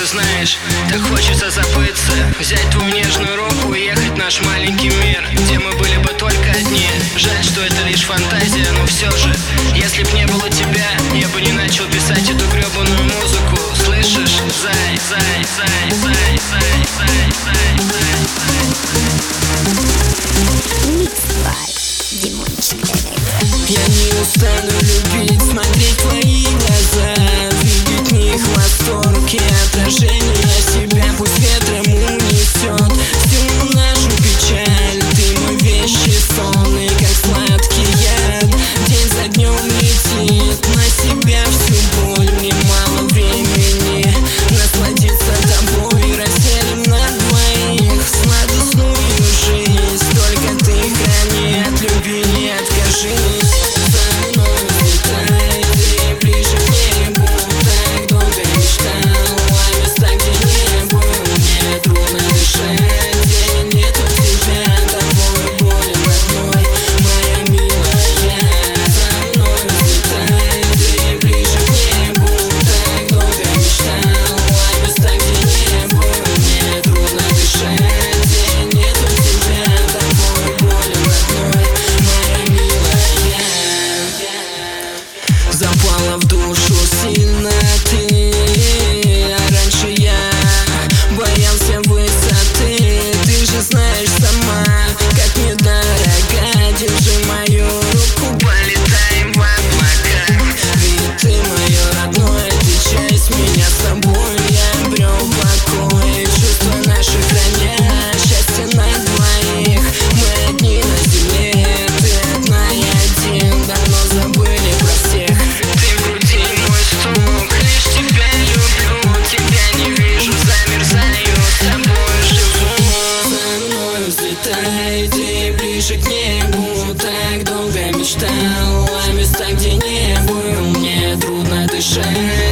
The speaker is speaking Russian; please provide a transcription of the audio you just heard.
знаешь, так хочется забыться, взять твою нежную руку и ехать в наш маленький мир, где мы были бы только одни. Жаль, что это лишь фантазия, но все же, если б не было тебя, я бы не начал писать эту гребаную музыку. Слышишь? Зай, зай, зай, зай, зай, зай, зай, зай. Димончик. Я не устану любить, смотреть твои глаза, видеть в них восторг и отражение себя. Пусть ветром унесет всю нашу печаль. Ты мой вещий сон, и как сладкий яд день за днем летит на себя всю боль. Мне мало времени насладиться тобой, разделим на двоих сладостную жизнь. Только ты храни, от любви не откажись. Запала в душу сильно ты, а раньше я боялся высоты. Ты же знаешь сама, как мне дорога. Держи мою руку, полетаем в облака. Ведь ты мое родное, ты часть меня, с тобой я обрел покой. Чувства наши храня счастье на двоих. Мы одни на земле, ты одна и один. Давно забыли про всех. Ты ближе к небу, так долго мечтал о местах, где не был. Мне трудно дышать.